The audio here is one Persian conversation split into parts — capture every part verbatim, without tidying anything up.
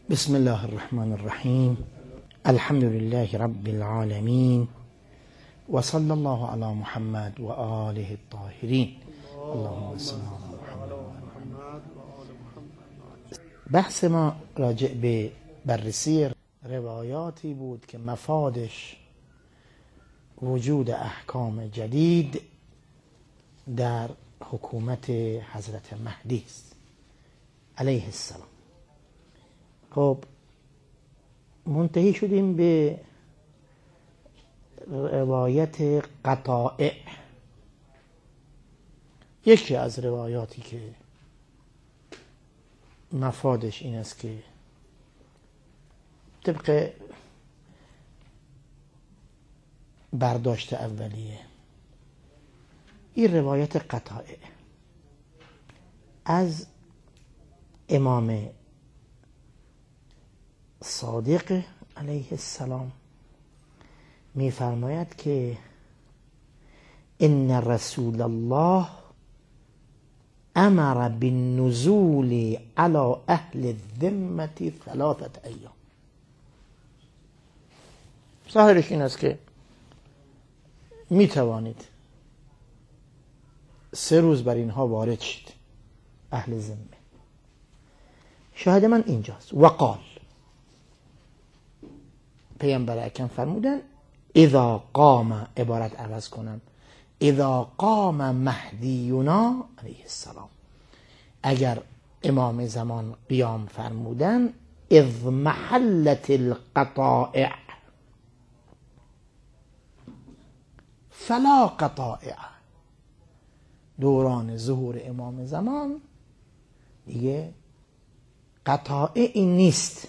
بسم الله الرحمن الرحیم. الحمد لله رب العالمین و صلی الله علی محمد و آله الطاهرین. اللهم صل علی محمد. بحث ما راجع به بررسی روایاتی بود که مفادش وجود احکام جدید در حکومت حضرت مهدی است علیه السلام. خب منتهی شدیم به روایت قطائع. یکی از روایاتی که مفادش این است که طبق برداشت اولیه این روایت قطائع از امام صادق علیه السلام می فرماید که ان رسول الله امر بالنزول على اهل الذمه ثلاثه ایام. ظاهرش این است که می توانید سه روز بر اینها وارد شید، اهل ذمه. شاهد من اینجاست. وقال، پیامبر اکرم فرمودن اذا قام، عبارت عوض کنم، اذا قام مهدینا علیه السلام، اگر امام زمان قیام فرمودن، اذ محلت القطائع فلا قطائع، دوران ظهور امام زمان دیگه قطائعی نیست.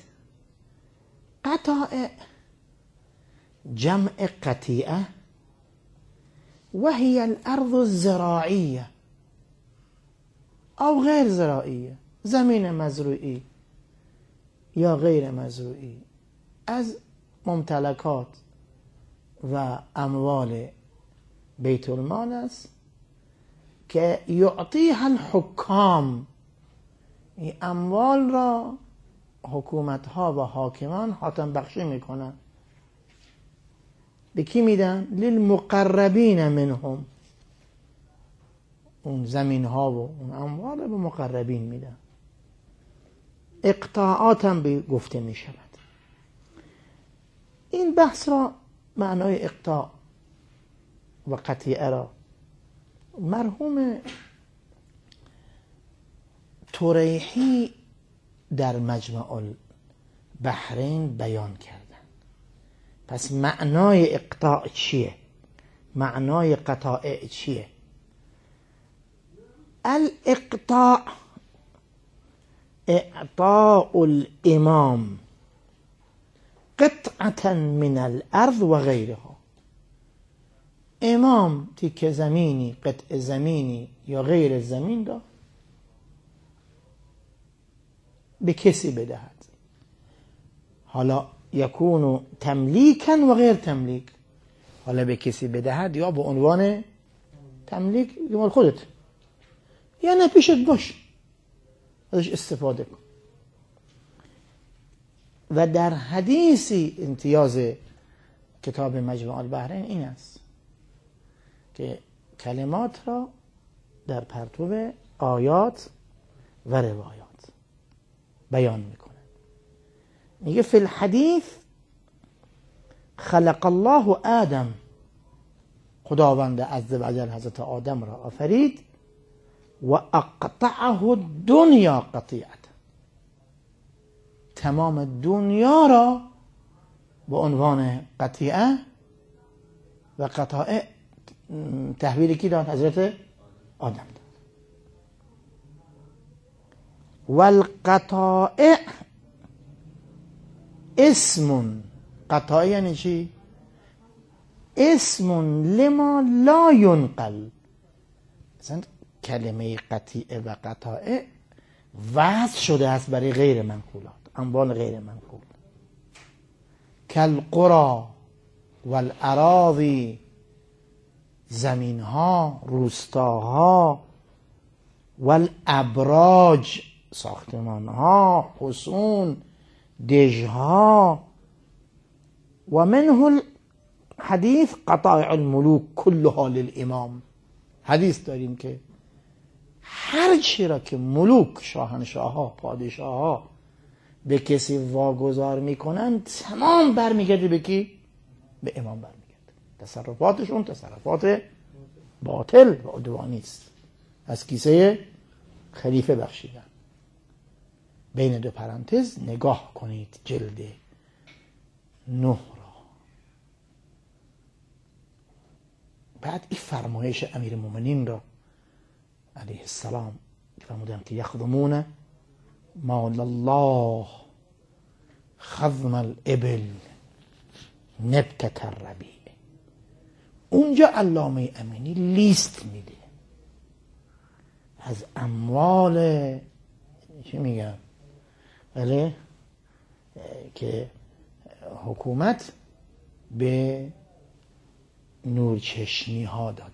قطائع جمع قطیعه و هی الارض الزراعیه او غیر زراعیه، زمین مزروعی یا غیر مزروعی از ممتلکات و اموال بیت المال است که یعطیها الحکام، این اموال را حکومت ها و حاکمان حاتم بخشی میکنن. به کی میدن؟ للمقربین منهم، اون زمین ها و اون اموال به مقربین میدن. اقطاعات هم به گفته میشود. این بحث را، معنای اقطاع و قطیعه را، مرحوم طریحی در مجمع البحرین بیان کردن. پس معنای اقطاع چیه؟ معنای قطائع چیه؟ الاقطاع اعطاء الامام قطعة من الارض و غیرها. امام تیک زمینی، قطع زمینی یا غیر زمین را به کسی بدهد، حالا یکون تملیکا و غیر تملیک، حالا به کسی بدهد یا به عنوان تملیک مال خودت، یا نه پیشت باش ازش استفاده کن. و در حدیثی امتیاز کتاب مجمع البحرین این است که کلمات را در پرتو آیات و روایات بیان میکنه. میگه فی الحدیث خلق الله آدم، خداوند عزوجل حضرت آدم را آفرید، و اقطعه الدنیا قطیعه، تمام دنیا را به عنوان قطیعه و قطائع تحویل کی داد؟ حضرت آدم داد. والقطائع اسم، قطائع یعنی چی؟ اسم لما لا ينقل. مثلا کلمه قطیعه و قطائع وضع شده است برای غیر منقولات، اموال غیر منقول، کالقرى والاراضی، زمین ها، روستاها، والابراج، ساختمان ها، حصون، دژها. و منه الحدیث قطاع الملوک كلها للامام. حدیث داریم که هر چی را که ملوک، شاهنشاه ها، پادشاه ها به کسی واگذار میکنن تمام برمیگرده به کی؟ به امام برمیگرده. تصرفاتشون تصرفات باطل و عدوانی است. از کیسه خلیفه بخشیدن. بین دو پرانتز نگاه کنید جلد نه را. بعد این فرمایش امیر المؤمنین را علیه السلام فرمودن که یخدمون مال الله خضم الابل نبتة الربیع. اونجا علامه امینی لیست میده از اموال چی میگم بله که حکومت به نورچشمی ها دادن.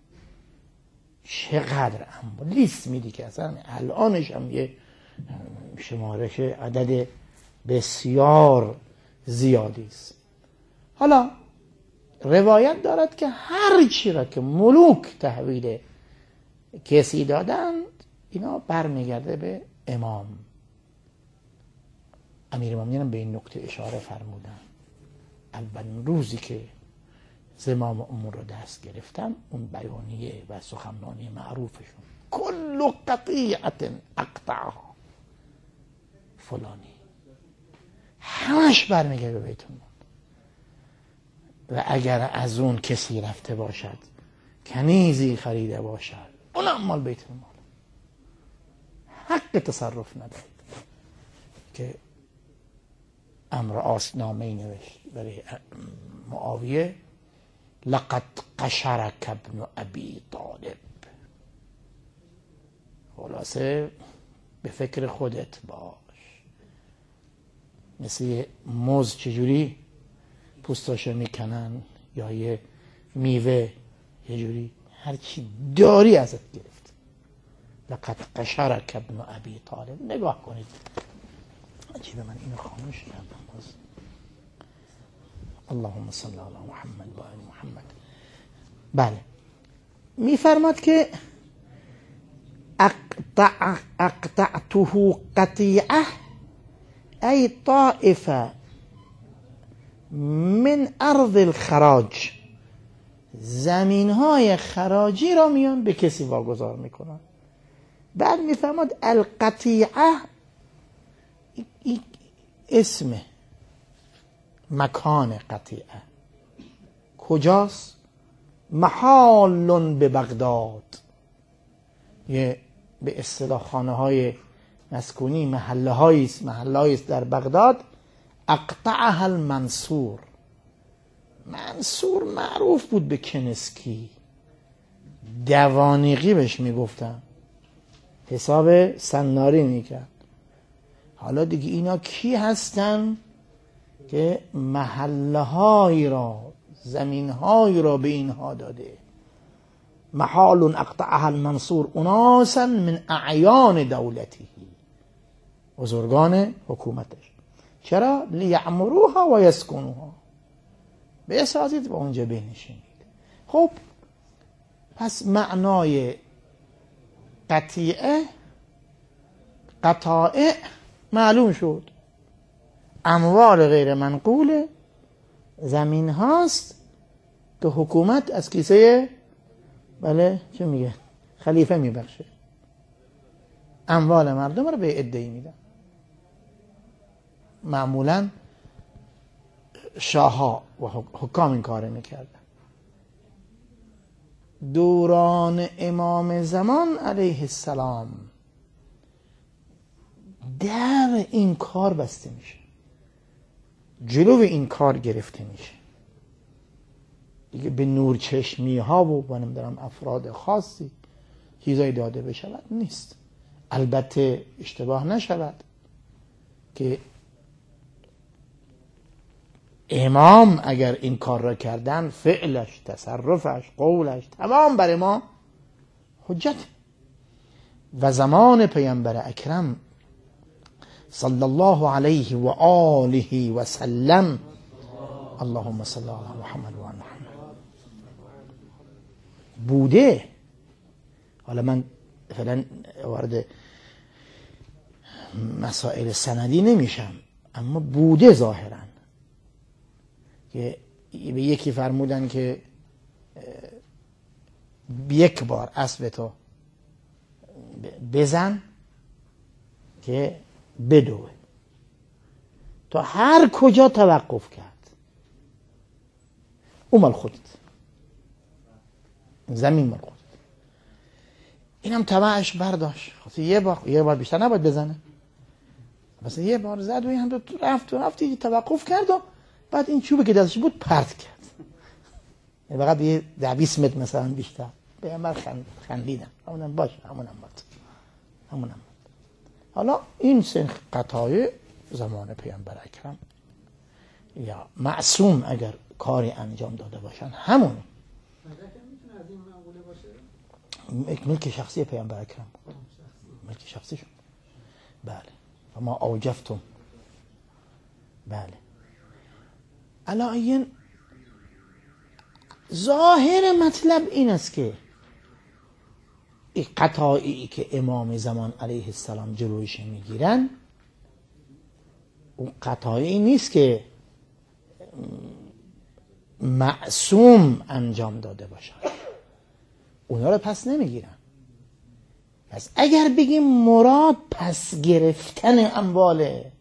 چقدر اموال لیست میدی که اصلا الانش هم یه شمارش عدد بسیار زیادی است. حالا روایت دارد که هر چی را که ملوک تحویل کسی دادند اینا برمیگرده به امام. امیر المؤمنین به این نکته اشاره فرمودن. اولین روزی که زمام امور رو دست گرفتم اون بیانیه و سخنرانی معروفشون کل قطیعت اقطعها فلانی همش برمیگرده به بیت المال. و اگر از اون کسی رفته باشد کنیزی خریده باشد اونم مال بیت المال، حق تصرف ندارد. که امر آس نامه‌ای نوشت برای معاویه لقد قشرک ابن ابی طالب. خلاصه به فکر خودت باش. مثل موز چجوری پوستاشو میکنن یا یه میوه یه جوری هرچی داری ازت گرفت. لقد قشرک ابن ابی طالب. نگاه کنید عجیبه من اینو خاموش کردم باز. اللهم صل علی محمد و آل محمد. بله میفرماد که اقطع اقطعته قطیعه ای طائفه من ارض الخراج. زمین های خراجی را میان به کسی واگذار میکنن. بعد میفرماد القطیعه اسم مکان قطیعه کجاست؟ محال به بغداد. یه به اصطلاح خانه های مسکونی محله هایی است محله هایی است در بغداد. اقطعها المنصور. منصور معروف بود به کنسکی، دوانیقی بهش میگفتن، حساب سناری میکرد. حالا دیگه اینا کی هستن که محله هایی را زمین هایی را به اینها داده؟ محال اقطعها المنصور اناسا من اعیان دولتی، بزرگان حکومتش. چرا؟ لیعمروها و یسکنوها، بسازید و اونجا بنشینید. خب پس معنای قطیعه قطائع معلوم شد. اموال غیر منقول زمین هاست که حکومت از کیسه بله چه میگه خلیفه میبخشه. اموال مردم رو به عده‌ای میدن. معمولا شاه‌ها و حکام این کار میکردن. دوران امام زمان علیه السلام در این کار بسته میشه، جلو این کار گرفته میشه دیگه. به نورچشمی ها و با نمیدونم افراد خاصی چیزایی داده بشود نیست. البته اشتباه نشود که امام اگر این کار را کردن فعلش، تصرفش، قولش تمام بر ما حجت. و زمان پیامبر اکرم صلی الله علیه و آله و سلم. اللهم صل علی محمد و علی محمد. بوده. حالا من فعلا وارد مسائل سندی نمیشم، اما بوده ظاهرا که به یکی فرمودن که یک بار اسب تو بزن که بدوه، تا هر کجا توقف کرد او مال خودت، زمین مال خودت. اینم طبعش برداشت، خاصی یه بار یه بار بیشتر نباید بزنه، مثلا یه بار زد و این هم رفت و رفت دیگه توقف کرد و بعد این چوبه که دستش بود پرت کرد، فقط یه ده بیست متر مثلا بیشتر. پیامبر خندیدن، همونم باشه، همونم بود، همونم بود. حالا این سن قطایع زمان پیامبر اکرم یا معصوم اگر کاری انجام داده باشن همون ملک شخصی پیامبر اکرم، ملک شخصیشون. بله. و ما اوجفتم. بله. علاین ظاهر مطلب این است که این قطاعی که امام زمان علیه السلام جلویش میگیرن، اون قطاعی نیست که معصوم انجام داده باشن، اونا رو پس نمیگیرن. پس اگر بگیم مراد پس گرفتن امواله،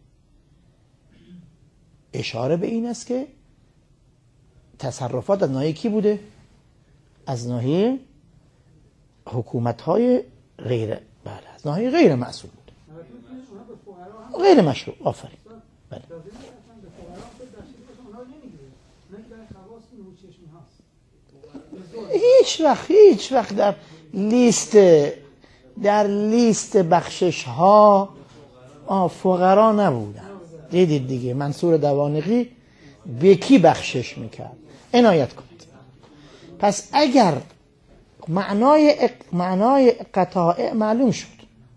اشاره به این است که تصرفات از ناحیه کی بوده؟ از ناحیه حکومت‌های غیر، بله، از ناحیه غیر معصوم بود، غیر مشروع. آفرین. بله. هیچ وقت هیچ وقت در لیست در لیست بخشش ها فقرا نبودن. دیدید دیگه منصور دوانقی به کی بخشش میکرد؟ عنایت کنید. پس اگر معنای معنای قطاع معلوم شد،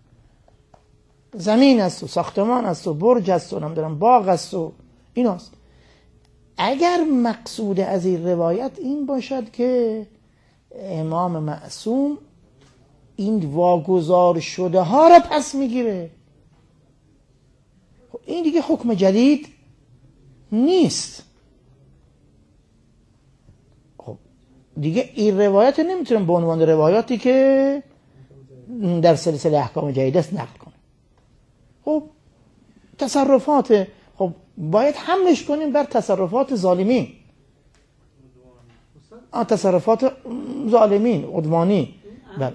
زمین است و ساختمان است و برج است و نمیدونم باغ است و ایناست، اگر مقصود از این روایت این باشد که امام معصوم این واگذار شده ها را پس میگیره، این دیگه حکم جدید نیست. خب دیگه این روایت نمیتونم به عنوان روایاتی که در سلسله احکام جدید است نقل کنه. خب تصرفات، خب باید حملش کنیم بر تصرفات ظالمین، آ تصرفات ظالمین عدوانی. بله.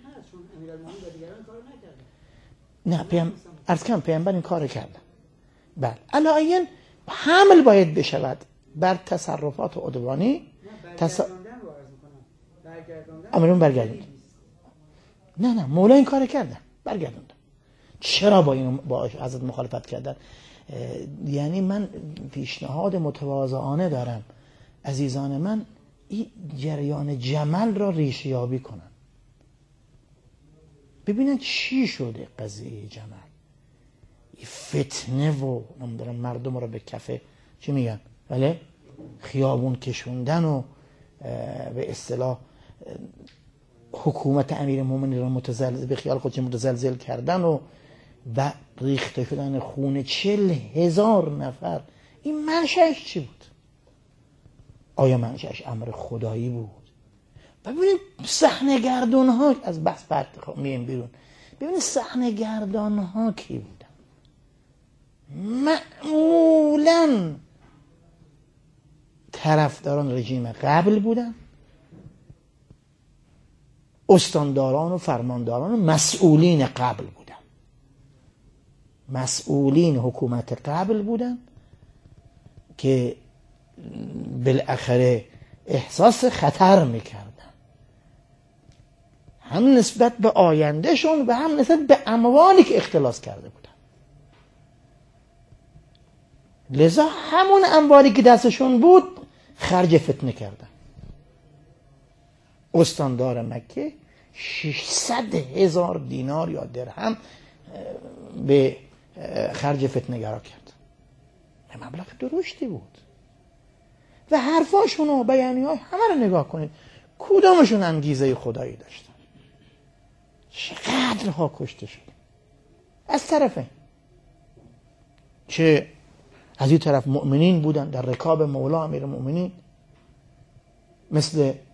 نه پیام عرض کنم پیامبر این کار کرده. بله. علاین حمل باید بشود بر تصرفات عدوانی. تص... امرون برگردوند. نه نه مولا این کار کرده، برگردوند. چرا با این با حضرت مخالفت کردن؟ یعنی من پیشنهاد متواضعانه دارم عزیزان من این جریان جمل را ریشه یابی کنن، ببینن چی شده قضیه جمل. این فتنه و نمیدونم مردم را به کفه چی میگن ولی خیابون کشوندن و به اصطلاح حکومت امیرالمومنین را متزلزل به خیال خودش متزلزل کردن و و ریخته شدن خون چل هزار نفر. این منشأش چی بود؟ آیا منشأش امر خدایی بود؟ ببینید صحنه گردان ها از بحث بعد میایم بیرون، ببینید صحنه گردان ها کی بودن؟ معمولاً طرفداران رژیم قبل بودن، استانداران و فرمانداران و مسئولین قبل بودن، مسئولین حکومت قبل بودن که بالاخره احساس خطر میکردن، هم نسبت به آیندهشون و هم نسبت به اموالی که اختلاس کرده بودن. لذا همون اموالی که دستشون بود خرج فتنه کردن. استاندار مکه ششصد هزار دینار یا درهم به خرج فتنه‌گرا کرد. مبلغ درشتی بود و حرفاشون و بیانیه‌های همه رو نگاه کنید، کدامشون انگیزه خدایی داشتن؟ چقدرها کشته شد از طرفین، چه از این طرف مؤمنین بودن در رکاب مولا امیر المؤمنین مثل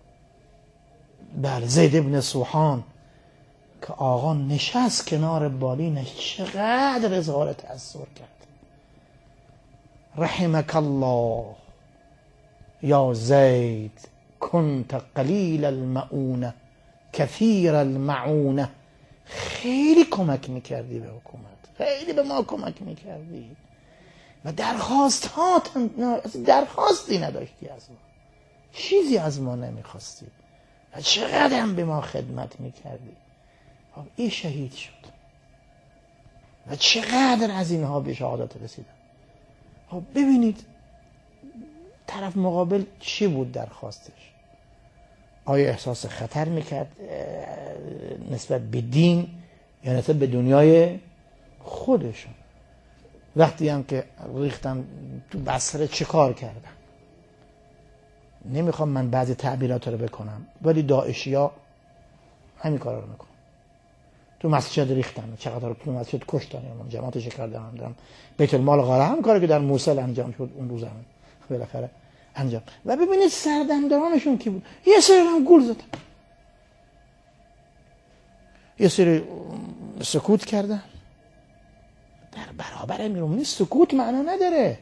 بله زید ابن سوحان که آقا نشست کنار بالینش چقدر اظهار تأثیر کرد. رحمک الله یا زید کنت قلیل المعونه کثیر المعونه. خیلی کمک میکردی به حکومت، خیلی به ما کمک میکردی و درخواست ها درخواستی نداشتی از ما، چیزی از ما نمیخواستی و چقدر هم به ما خدمت میکردی. این شهید شد و چقدر از اینها به شهادت رسیدن. ببینید طرف مقابل چی بود درخواستش؟ آیا احساس خطر میکرد نسبت به دین یا نسبت به دنیای خودشون؟ وقتی هم که ریختن تو بصره چه کار کردن؟ نمیخوام من بعضی تعبیرات رو بکنم ولی داعشی ها همین کار رو میکنن. تو مسجد ریختن، چقدر تو مسجد کشتن، جماعتش کردن، هم بیت المال غاره، هم کاری که در موصل انجام شد اون روز هم بالاخره انجام. و ببینید سردمدارانشون کی بود؟ یه سری هم گول زدن، یه سری سکوت کردن. در برابر امیرالمومنین سکوت معنا نداره.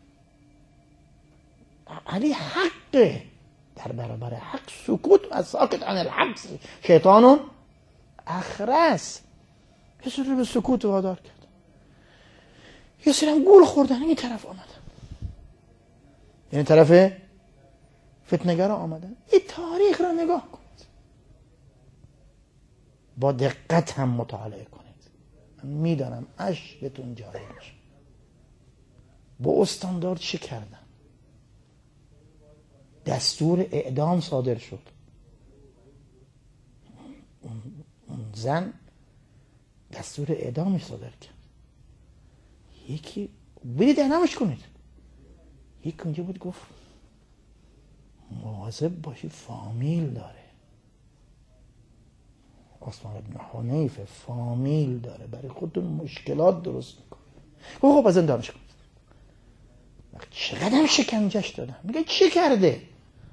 علی حقه، در برابر حق سکوت و ساکت عن الحق شیطانون اخرس. یه سری به سکوت وادار کرد، یه سری هم گول خوردن این طرف آمدن، یعنی طرف فتنه‌گرا آمدن. این تاریخ را نگاه کنید، با دقت هم مطالعه کنید. من میدانم اشکتون جاری میشه. با استاندارد چه کردن؟ دستور اعدام صادر شد. اون زن دستور اعدامش صادر کرد. یکی برید اعدامش کنید. یکی اونجا بود گفت مواظب باشی فامیل داره. عثمان ابن حنیفه فامیل داره، برای خودتون مشکلات درست میکنه. خب از زندانش کنید. چقدر هم شکنجهش دادن. میگه چه کرده؟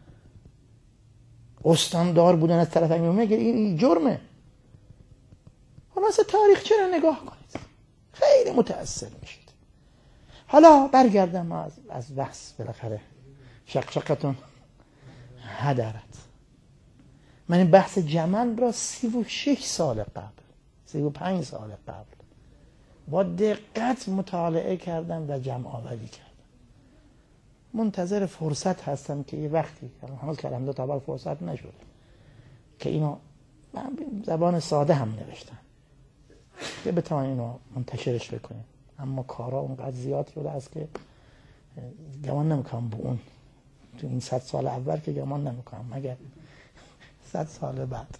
استاندار بودن از طرف امیرالمومنین، میگه این جرمه. حالا اصلا تاریخ چرا نگاه کنید، خیلی متأثر میشید. حالا برگردم از از بحث. بالاخره شقشقتون هدرت. من این بحث جمل را سی و شش سال قبل، سی و پنج سال قبل با دقت مطالعه کردم و جمع آوری کردم. منتظر فرصت هستم که یه وقتی، هنوز کلمه دو تا فرصت نشده، که اینو زبان ساده هم نوشتم که بتوانیم اینو منتشرش بکنیم. اما کارا اونقدر زیاد شده است که گمان نمیکنم به اون تو این صد سال اول که گمان نمیکنم، مگر صد سال بعد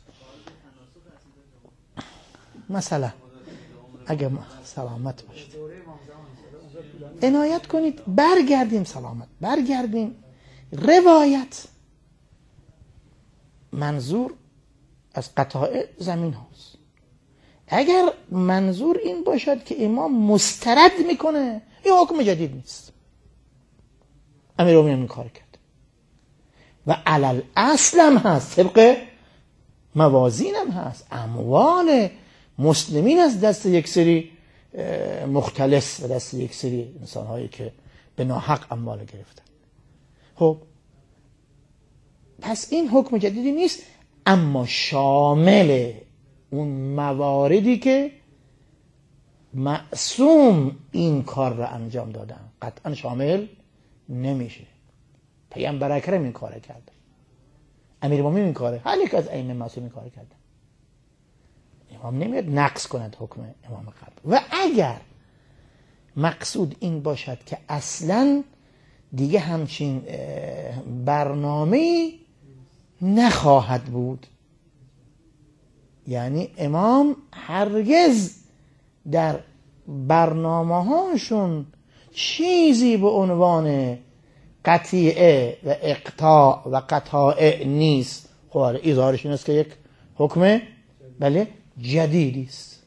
مثلا اگه سلامت باشید عنایت کنید. برگردیم سلامت، برگردیم روایت. منظور از قطاع زمین هاست. اگر منظور این باشد که امام مسترد میکنه، این حکم جدید نیست. امیرالمومنین این کار کرد و علل اصل هم هست، طبق موازین هم هست. اموال مسلمین از دست یک سری مختلس و دست یک سری انسان هایی که به ناحق اموال گرفتن. خب پس این حکم جدیدی نیست، اما شامل اون مواردی که معصوم این کار را انجام دادن قطعا شامل نمیشه. پیامبر اکرم این کار کرده، امیرالمومنین این کاره، هر یک از ائمه معصوم این کار کرده. امام نمیاد نقص کند حکم امام قبل. و اگر مقصود این باشد که اصلا دیگه همچین برنامه‌ای نخواهد بود، یعنی امام هرگز در برنامه هاشون چیزی به عنوان قطیعه و اقطاع و قطاع نیست. خب ایزارش این است که یک حکم بله جدیدی است.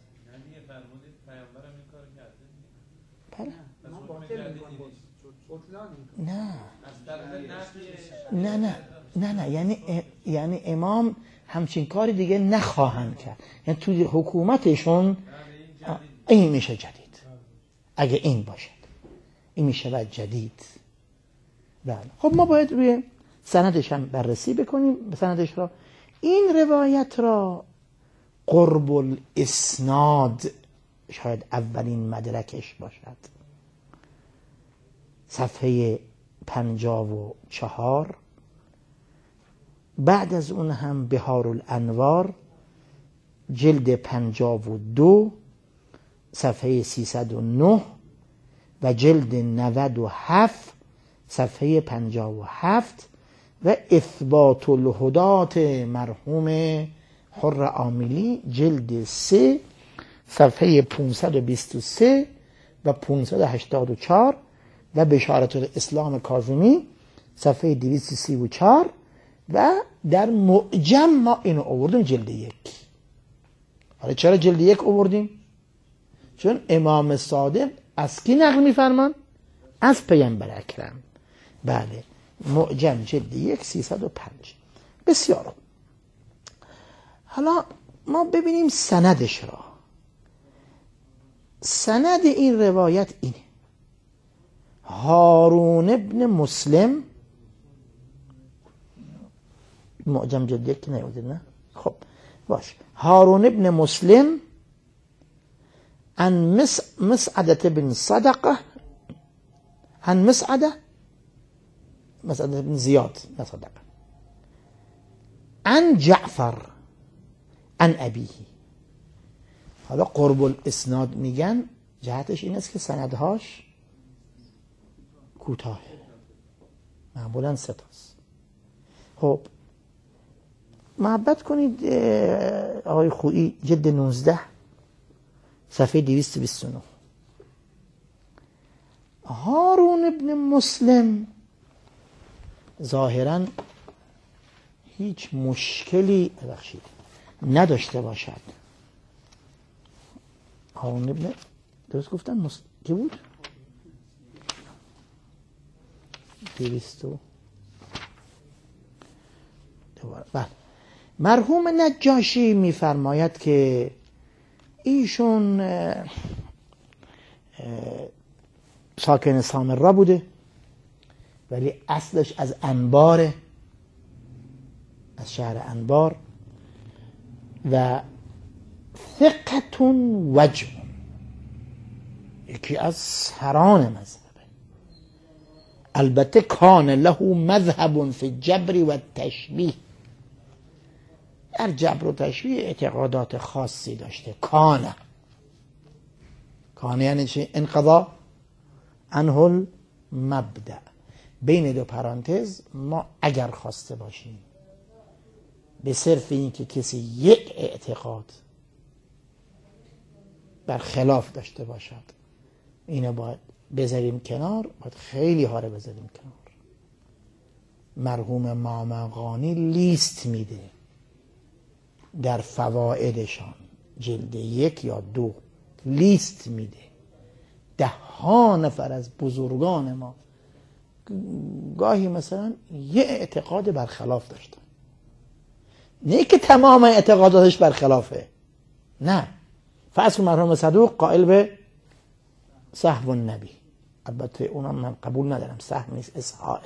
نه نه نه نه نه یعنی یعنی امام همچین کاری دیگه نخواهند کرد. یعنی توی حکومتشون این میشه جدید. اگه این باشد این میشه جدید. بله. خب ما باید روی سندش هم بررسی بکنیم. سندش را این روایت را قرب الاسناد شاید اولین مدرکش باشد. صفحه پنجاه و چهار. بعد از اون هم بهار الانوار جلد پنجاه و دو صفحه سیصد و نه و جلد نود و هفت صفحه پنجاه و هفت و اثبات الهدات مرحوم حر عاملی جلد سه صفحه پانصد و بیست و سه و پانصد و هشتاد و چهار و بشارت الاسلام کاظمی صفحه دویست و سی و چهار و در معجم ما اینو آوردیم جلد یک. حالا چرا جلد یک آوردیم؟ چون امام صادق از کی نقل میفرمان؟ از پیامبر اکرم. بله معجم جلد یک سیصد و پنج. بسیار. حالا ما ببینیم سندش را. سند این روایت اینه: هارون ابن مسلم، معجم جلد یک که نیومده نه؟ خب باش. هارون ابن مسلم عن مس مسعدة بن صدقة عن مسعدة مسعدة بن زياد لا صدقة عن جعفر عن أبيه. حالا قرب الاسناد میگن جهتش این است که سندهاش کوتاه، معمولا سه تاست. خب محبت کنید آقای خویی جلد نوزده صفحه دویست و بیست و نه. هارون ابن مسلم ظاهرا هیچ مشکلی ببخشید نداشته باشد. هارون ابن درست گفتم مس... کی بود؟ دویست و دوباره. بله. مرحوم نجاشی میفرماید که ایشون اه اه ساکن سامرا بوده ولی اصلش از انباره، از شهر انبار، و ثقتون وجه، یکی از سران مذهبه. البته کان له مذهب فی الجبر و التشبیه، در جبر و تشبیه اعتقادات خاصی داشته. کان کان یعنی چه؟ انقضا عنه المبدأ. بین دو پرانتز ما اگر خواسته باشیم به صرف این که کسی یک اعتقاد بر خلاف داشته باشد اینو باید بذاریم کنار، باید خیلی ها رو بذاریم کنار. مرحوم مامقانی لیست میده در فوائدشان جلد یک یا دو، لیست میده ده ها نفر از بزرگان ما گاهی مثلا یه اعتقاد برخلاف داشتن، نه که تمام اعتقاداتش برخلافه، نه. فرض کن مرحوم صدوق قائل به سهو النبی، البته اونم من قبول ندارم، سهو نیست اصحاء،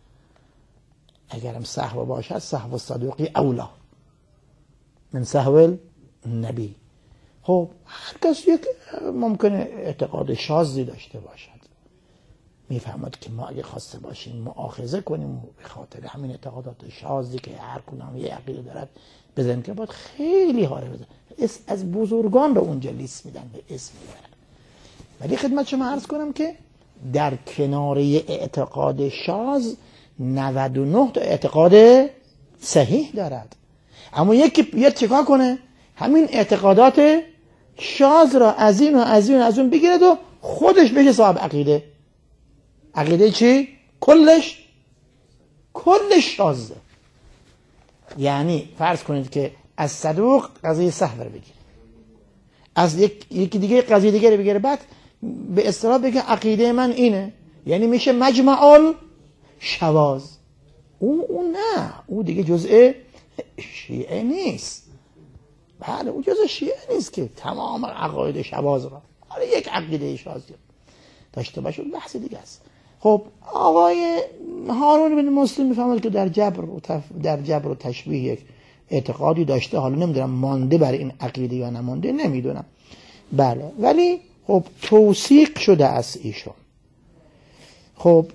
اگرم سهو باشد سهو صدوقی اولا من سهو النبی. خب هر کس یک ممکنه اعتقاد شاذی داشته باشد، میفهمد که ما اگه خواسته باشیم مؤاخذه کنیم به خاطر همین اعتقادات شاذی که هر کدام یه عقیده دارد بزنیم که باید خیلی ها رو بزنیم، از بزرگان رو اونجا لیست میدن به اسم میبرن. ولی خدمت شما عرض کنم که در کنار اعتقاد شاذ نود و نه تا اعتقاد صحیح دارد، اما یکی بیاد چیکار کنه؟ همین اعتقادات شاذ را از این و از این و از اون بگیرد و خودش بشه صاحب عقیده. عقیده چی؟ کلش کلش شاذه. یعنی فرض کنید که از صدوق قضیه سهو رو بگیر، از یک یکی دیگه قضیه دیگه رو بگیره، بعد به اصطلاح بگه عقیده من اینه، یعنی میشه مجمع الشواذ. او او نه، او دیگه جزء شیعه نیست. بله او جزء شیعه نیست که تمام عقاید شواذ را، حالا یک عقیده شاذ داشته باشه بحث دیگه است. خب آقای هارون بن مسلم میفهمد که در جبر و تف... در جبر و تشبیه یک اعتقادی داشته، حالا نمیدونم مانده بر این عقیده یا نمانده نمیدونم. بله ولی خب توثیق شده از ایشون. خب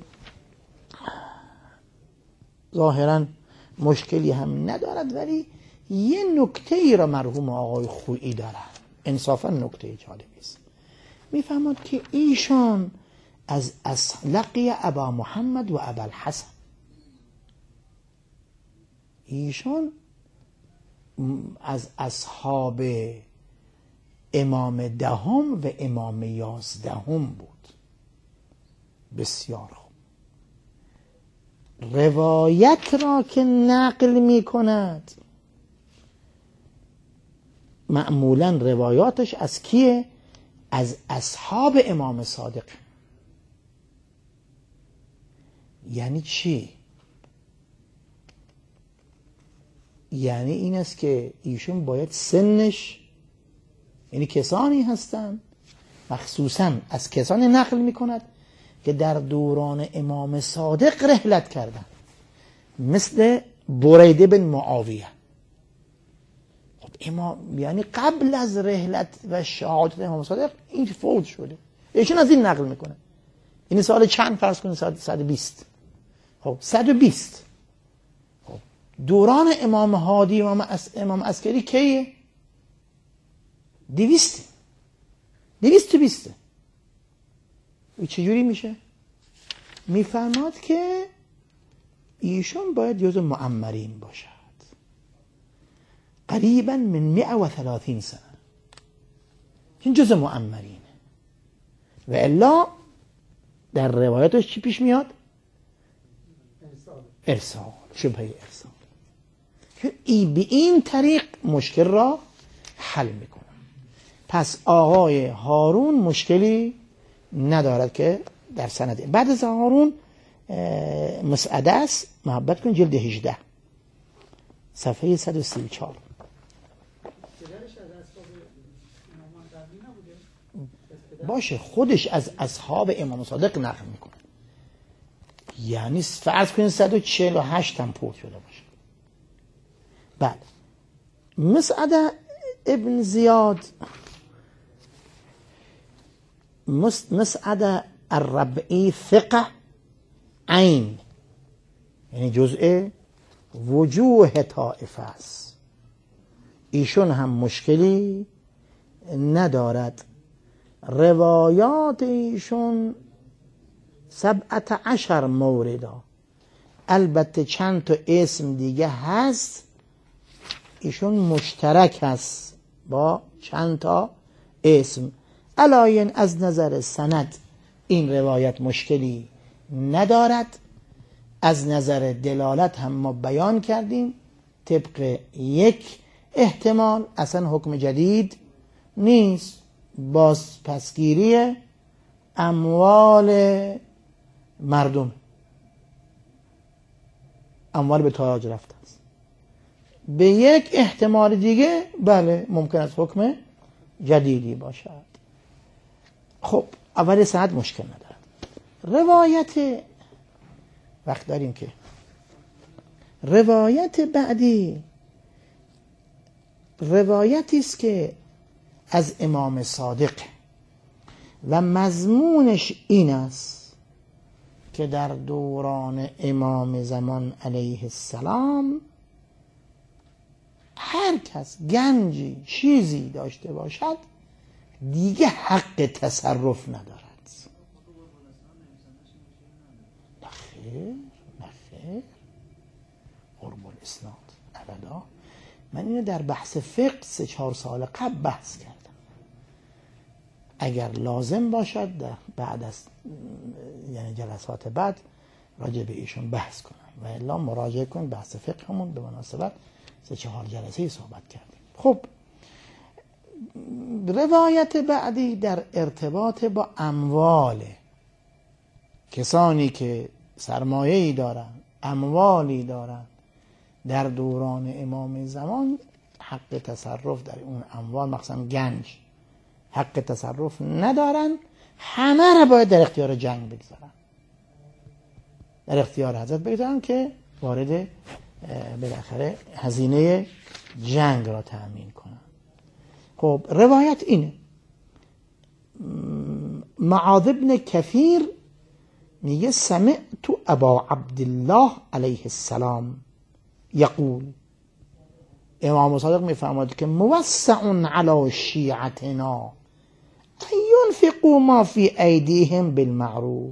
ظاهرا مشکلی هم ندارد، ولی یه نکته ای را مرحوم آقای خویی دارن، انصافا نکته جالبی است. میفهمد که ایشان از از لقی ابا محمد و ابا الحسن، ایشان از اصحاب امام دهم و امام یازدهم بود. بسیار خوب. روایت را که نقل می کند معمولا روایاتش از کیه؟ از اصحاب امام صادق. یعنی چی؟ یعنی این است که ایشون باید سنش، یعنی کسانی هستند مخصوصا از کسانی نقل می کند که در دوران امام صادق رحلت کردن، مثل بریده بن معاویه. خب امام یعنی قبل از رحلت و شهادت امام صادق این فوت شده، ایشون از این نقل میکنه. این سال چند فرض کنید؟ صد و بیست. خب صد و بیست. خب دوران امام هادی امام اس... امام عسکری کیه؟ دویست. دویست و بیسته. چجوری میشه؟ میفرماد که ایشون باید جزو معمرین باشد، قریبا من مئة و ثلاثین سنه، این جزو معمرینه. و الا در روایتش چی پیش میاد؟ ارسال، شبه ارسال. ای به این طریق مشکل را حل میکنه. پس آقای هارون مشکلی ندارد که در سند. بعد از هارون مسعده است، محبت کن، جلد هجده صفحه صد و سی و چهار. باشه خودش از اصحاب امام صادق نقل میکنه، یعنی فرض کنید صد و چهل و هشت هم پورت شده باشه. بعد مسعده ابن زیاد، مسعده الربعی ثقه عین، یعنی جزء وجوه طائفه است. ایشون هم مشکلی ندارد. روایات ایشون سبعت عشر موردا، البته چند تا اسم دیگه هست ایشون مشترک هست با چند تا اسم. علاین از نظر سند این روایت مشکلی ندارد. از نظر دلالت هم ما بیان کردیم طبق یک احتمال اصلا حکم جدید نیست، باز پسگیری اموال مردم، اموال به تاراج رفته است. به یک احتمال دیگه بله ممکن است حکم جدیدی باشد. خب اول سند مشکل ندارد. روایت وقت داریم که روایت بعدی روایتی است که از امام صادق و مضمونش این است که در دوران امام زمان علیه السلام هر کس گنجی چیزی داشته باشد دیگه حق تصرف ندارد. نخیر نخیر قرب الاسناد ابدا. من اینو در بحث فقه سه چهار سال قبل بحث کردم. اگر لازم باشد بعد از یعنی جلسات بعد راجع به ایشون بحث کنم و الا مراجعه کن بحث فقهمون به مناسبت سه چهار جلسه صحبت کردیم. خب روایت بعدی در ارتباط با اموال کسانی که سرمایه‌ای دارن، اموالی دارن، در دوران امام زمان حق تصرف در اون اموال مخصوصا گنج حق تصرف ندارن، همه را باید در اختیار جنگ بگذارن، در اختیار حضرت بگذارن که وارد بالاخره هزینه جنگ را تأمین کنن. خب روایت اینه. معاذ بن کثیر میگه سمعت ابا عبدالله علیه السلام یقول، امام صادق میفرماید که موسع علی شیعتنا ینفقوا ما فی ایدیهم بالمعروف،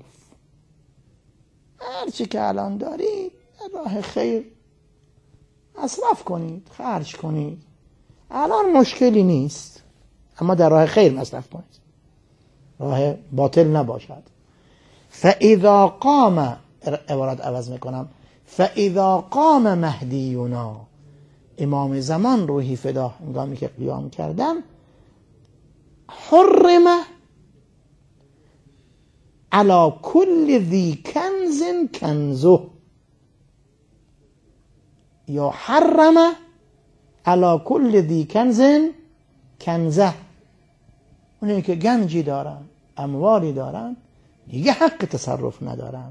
هرچی که الان دارید در راه خیر مصرف کنید، خرج کنید، الان مشکلی نیست، اما در راه خیر مصرف کنید، راه باطل نباشد. فاذا قام، عبارت عوض میکنم، فاذا قام مهدیونا، امام زمان روحی فدا هنگامی که قیام کردن، حرم علی کل ذی کنز کنزه، یا حرم علی کل ذی کنز کنزه، اونایی که گنجی دارن، اموالی دارن، دیگه حق تصرف ندارن.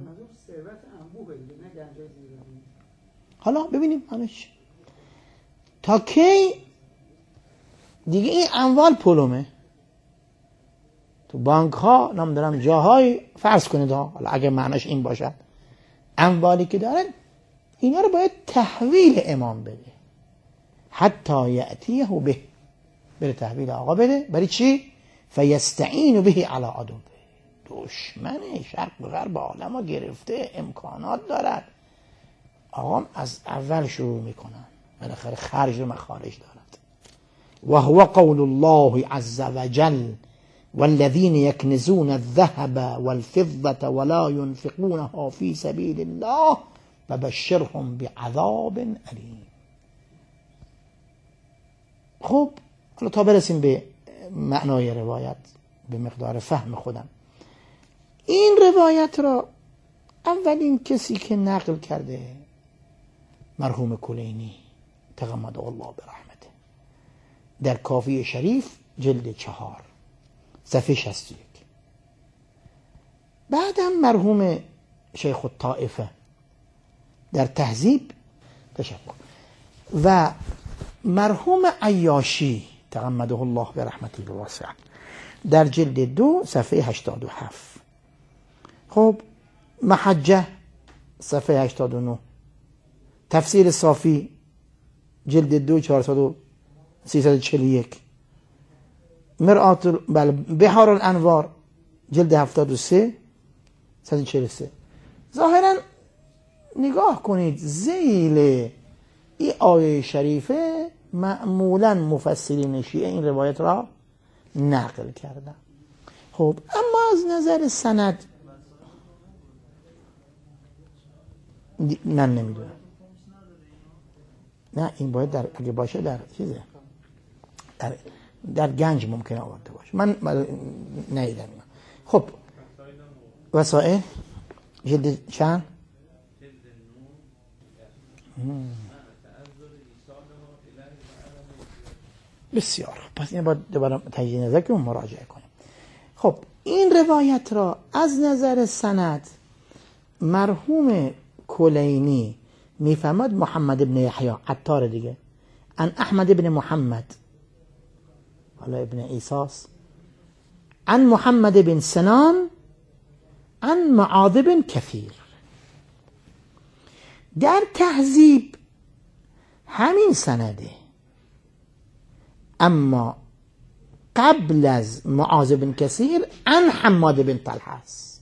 حالا ببینیم معنیش تا کی دیگه این اموال پلومه تو بانک ها، نمیدونم جاهای، فرض کنید ها، حالا اگه معنیش این باشد اموالی که دارن اینا رو باید تحویل امام بده، حتی یأتیه به، بره تحویل آقا بده. برای چی؟ فیستعین به علی عدوه، دشمن شرق و غرب عالم ها گرفته، امکانات دارد، آقا از اول شروع میکنن، بالاخره خرج و مخارج دارد. و هو قول الله عز وجل والذین یکنزون الذهب والفضة ولا ينفقونها في سبیل الله فبشرهم بعذاب علیم. خب حالا تا برسیم به معنای روایت به مقدار فهم خودم، این روایت را اولین کسی که نقل کرده مرحوم کلینی تغمده الله برحمته در کافی شریف جلد چهار صفحه شصت و یک. بعدم مرحوم شیخ الطائفه در تهذیب تشکر، و مرحوم عیاشی تغمده الله برحمته الواسعه در جلد دو صفحه هشتاد و هفت. خب محجه صفحه هشتاد و نه، تفسیر صافی جلد دو چهارصد و سیصد و چهل و یک، مرآت بل بحار الانوار جلد هفتاد و سه صد و چهل و سه. ظاهرا نگاه کنید زیل این آیه شریفه معمولا مفسرین شیعه این روایت را نقل کردن. خب اما از نظر سند من نمیدونم، نه این باید در اگه باشه در چیزه در در گنج ممکنه آورده باشه، من ندیدم. خب وسائل جلد چند؟ بسیار. پس این باید دوباره تجدید نظر کنیم و مراجعه کنیم. خب این روایت را از نظر سند مرحوم کلینی میفهمد محمد ابن یحیی عطار دیگه، ان احمد ابن محمد، حالا ابن ایساس، عن محمد بن سنان عن معاذ بن کثیر. در تهذیب همین سنده، اما قبل از معاذ بن کثیر عن حماد بن طلحه است.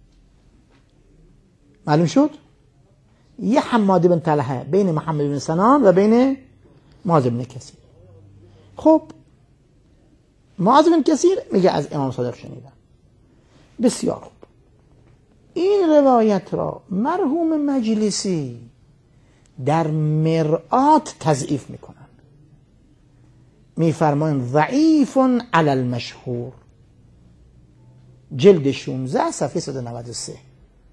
معلوم شد؟ یه حماد بن طلحه بین محمد بن سنان و بین معاذ بن کثیر. خب معاذ بن کثیر میگه از امام صادق شنیدم. بسیار خوب. این روایت را مرحوم مجلسی در مرآت تضعیف میکنن، میفرمایند ضعیف علی المشهور، جلد شانزده صفحه صد و نود و سه.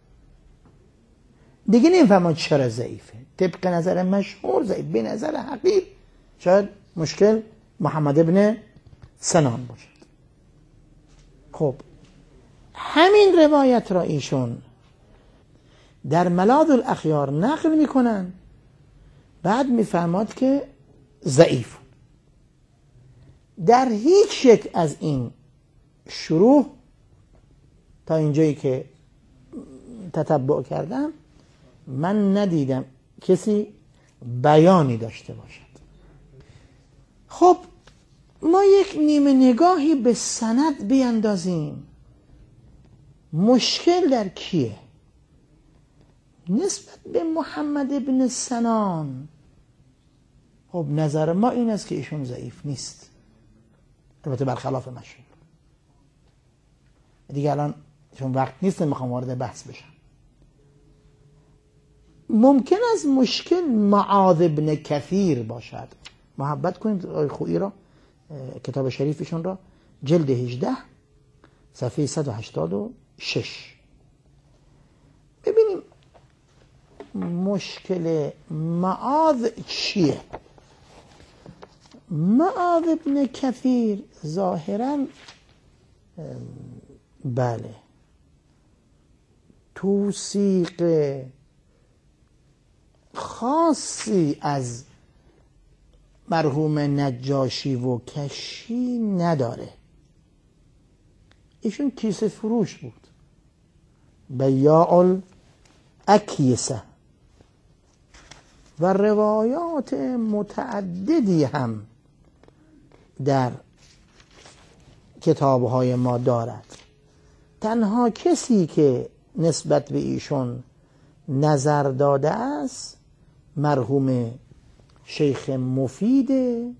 دیگه نمیفهمن چرا ضعیفه. طبق نظر مشهور ضعیف، به نظر حقیق شاید مشکل محمد ابن سنان باشد. خب همین روایت را ایشون در ملاذ الاخیار نقل میکنن، بعد میفرماد که ضعیف. در هیچ یک از این شروح تا اینجایی که تتبع کردم من ندیدم کسی بیانی داشته باشد. خب ما یک نیمه نگاهی به سند بیندازیم. مشکل در کیه؟ نسبت به محمد ابن سنان. خب نظر ما این است که ایشون ضعیف نیست، البته برخلاف مشهور. دیگه الان چون وقت نیست میخوام وارد بحث بشم. ممکن است مشکل معاذ ابن کثیر باشد. محبت کنید آقای خویی را، کتاب شریفشون را، جلد هجده صفحه صد و هشتاد و شش. ببینیم مشکل معاذ چیه. معاذ ابن کثیر ظاهراً بله توثیق خاصی از مرحوم نجاشی و کشی نداره. ایشون کیسه فروش بود، بیاع الاکیسه، و روایات متعددی هم در کتابهای ما دارد. تنها کسی که نسبت به ایشون نظر داده است مرحوم شیخ مفید،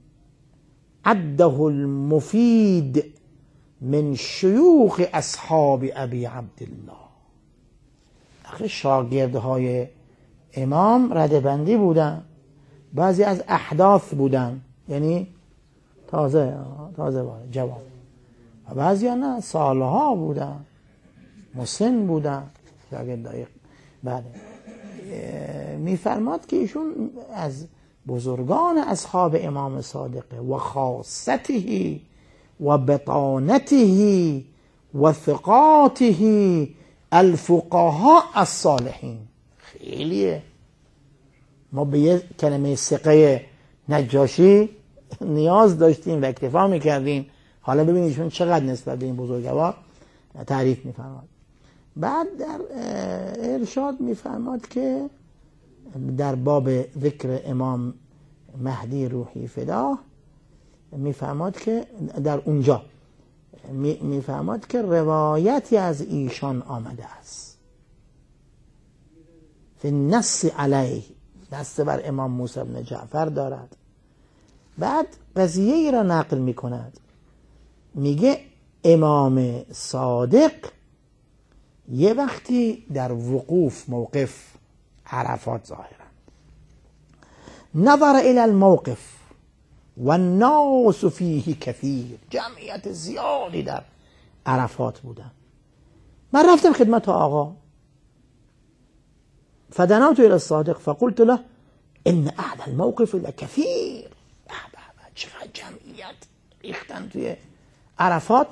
عده المفید من شیوخ اصحاب ابی عبدالله. آخه شاگردهای امام ردبندی بودن، بعضی از احداث بودن، یعنی تازه تازه بود جوان، و بعضی ها نه سالها بودن، مسن بودن شاگردای. بله میفرماد که ایشون از بزرگان اصحاب امام صادقه و خاصته و بطانته و ثقاته الفقهاء الصالحین. خیلیه. ما به یه کلمه ثقه نجاشی نیاز داشتیم و اکتفا میکردیم. حالا ببینید ایشون چقدر نسبت به این بزرگوار تعریف میفرماد. بعد در ارشاد میفرماد که در باب ذکر امام مهدی روحی فداه میفرماد که در اونجا میفرماد که روایتی از ایشان آمده است فی نص علیه، نص بر امام موسی بن جعفر دارد. بعد قضیه ای را نقل میکند، میگه امام صادق یه وقتی در وقوف موقف عرفات ظاهرا نظر الى الموقف و الناس فیه کثیر، جمعیت زیادی در عرفات بودن. من رفتم خدمت آقا، فدنوت الى الصادق فقلت له ان اهل الموقف لکثیر. چقدر جمعیت ریختن توی عرفات.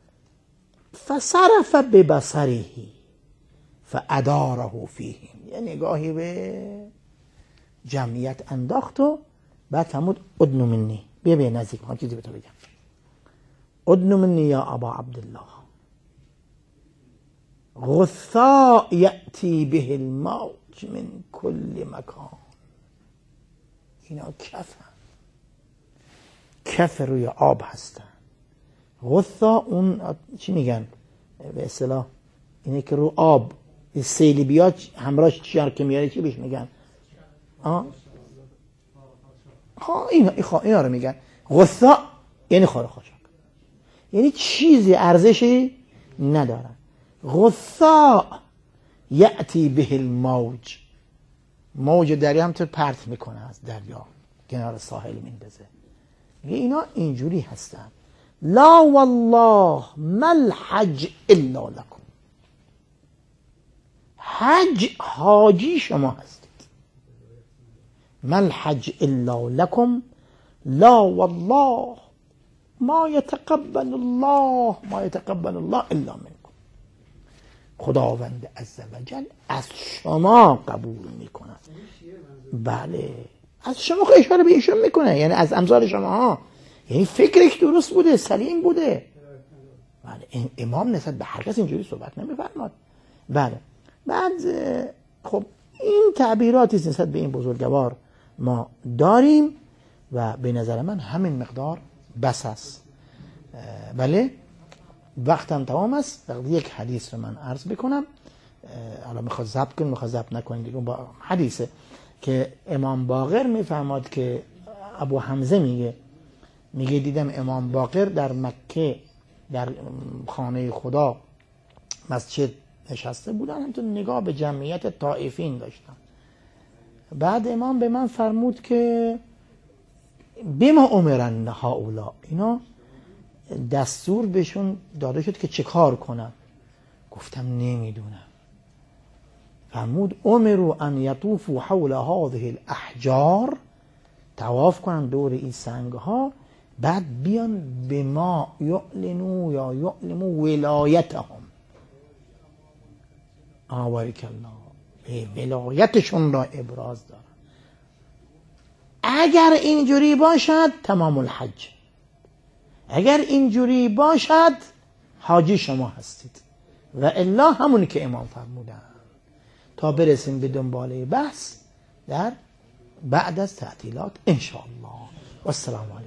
فصرف ببصره فاداره فیهم، یه نگاهی به جمعیت انداخت و بعد فرمود ادن منی، بیا بیا نزدیک، من چیزی به تو بگم. ادن منی یا ابا عبدالله، غثاء یأتی به الموج من کل مکان. اینا کفن، کف روی آب هستن. غثا اون چی میگن به اصطلاح، اینه که رو آب سیلی بیاد همراهش چیار که میاره چی بهش میگن؟ آه ها اینا اینا رو میگن غثا، یعنی خار خاشاک. یعنی چیزی ارزشی ندارن. غثاء یأتی به الموج، موج دریا هم تو پرت میکنه از دریا کنار ساحل میندازه. میگه اینا اینجوری هستن. لا والله ما الحج الا لكم، حج حاجی شما هستید. ما الحج الا لكم لا والله ما يتقبل الله ما يتقبل الله الا منكم. خداوند عزوجل از شما قبول میکنه. بله از شما اشاره به ایشون میکنه، یعنی از امثال شما ها، یعنی فکرش درست بوده، سلیم بوده. بله امام نسبت به هر کس اینجوری صحبت نمیفرماد. بله بعد خب این تعبیراتی نسبت به این بزرگوار ما داریم و به نظر من همین مقدار بس است. بله وقتم تمام است. یک حدیث رو من عرض بکنم، حالا میخواد ضبط کنیم میخواد ضبط نکنیم دیگه، اون با حدیثه که امام باقر میفرماد که ابو حمزه میگه میگه دیدم امام باقر در مکه در خانه خدا مسجد نشسته بودن، هم تو نگاه به جمعیت طائفین داشتن. بعد امام به من فرمود که بما امرن هؤلاء، اینا دستور بهشون داده شد که چه کار کنن؟ گفتم نمیدونم. فرمود امروا ان یطوفوا حول هذه الاحجار، طواف کنن دور این سنگ ها، بعد بیان به ما یعلنو یا یعلمو ولایتهم. آبارک الله، ولایتشون را ابراز دارن. اگر اینجوری باشد تمام الحج، اگر اینجوری باشد حاجی شما هستید، و الا همونی که امام فرمودن. تا برسیم به دنباله بحث در بعد از تعطیلات ان شاء الله. و السلام علیکم.